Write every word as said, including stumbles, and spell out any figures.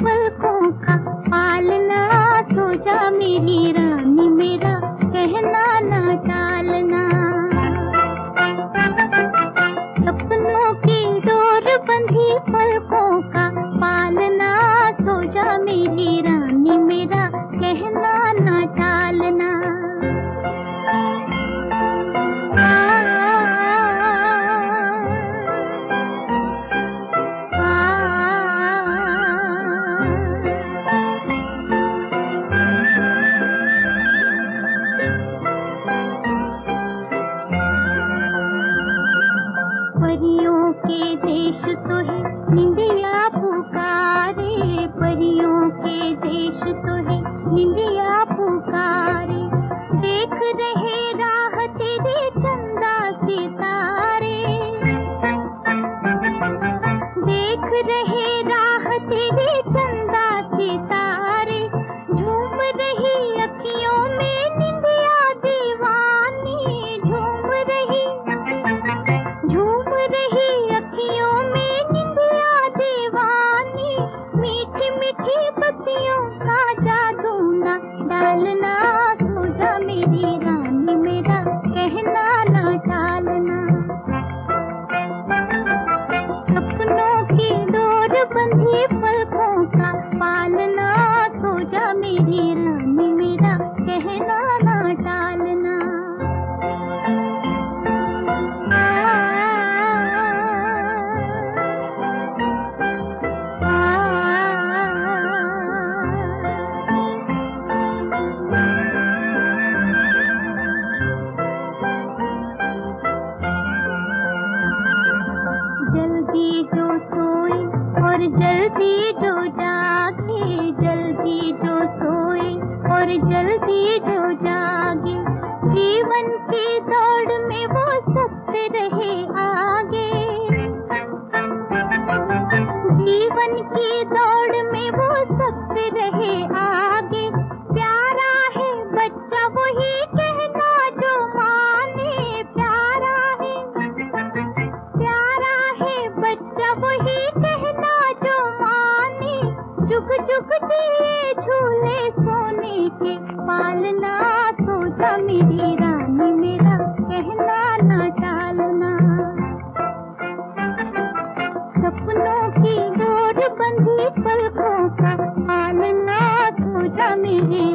पलकों का पालना, सो जा मेरी रानी मेरा कहना ना टालना। सपनों की डोर बंधी पलकों का पालना, सो जा मेरी रानी मेरा कहना ना टालना। परियों के देश तो है निंदिया पुकारे, परियों के देश तो है निंदिया पुकारे। देख रहे राह तेरे चंदा सितारे, देख रहे राह तेरे चंदा सितारे। झूम रही अखियों में निंदिया दीवानी, झूम रही झूम रही अखियों में निंदिया दीवानी। मीठी मीठी बत्तियों का जादू ना डालना, सो जा मेरी रानी मेरा कहना ना टालना। सपनों की डोर बंधी पलकों का पालना, सो जा मेरी रानी मेरा कहना ना टालना। जल्दी जो सोए और जल्दी जो जागे, जल्दी जो सोए और जल्दी जो जागे। जीवन की दौड़ में वो सबसे रहे आगे, जीवन की दौड़ में वो सबसे रहे आगे। प्यारा है बच्चा वही कहना जो माने, प्यारा है प्यारा है बच्चा वही कहना जो माने। जुग जुग जिए झूले सोने के पालना, सो जा मेरी रानी मेरा कहना ना टालना। सपनों की डोर बंधी पलकों का पालना, सो जा मेरी